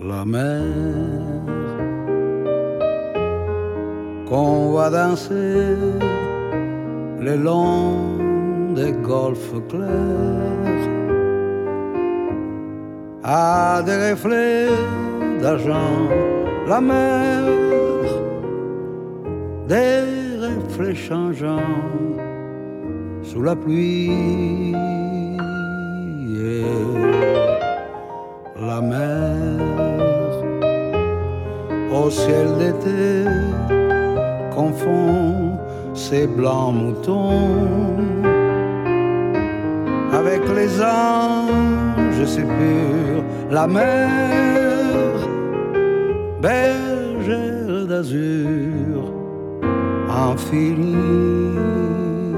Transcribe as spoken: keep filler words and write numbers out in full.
la mer qu'on voit danser le long des golfes clairs à des reflets d'argent, la mer, des reflets changeants sous la pluie. La mer au ciel d'été confond ses blancs moutons avec les anges, c'est pur. La mer, bergère d'azur infinie.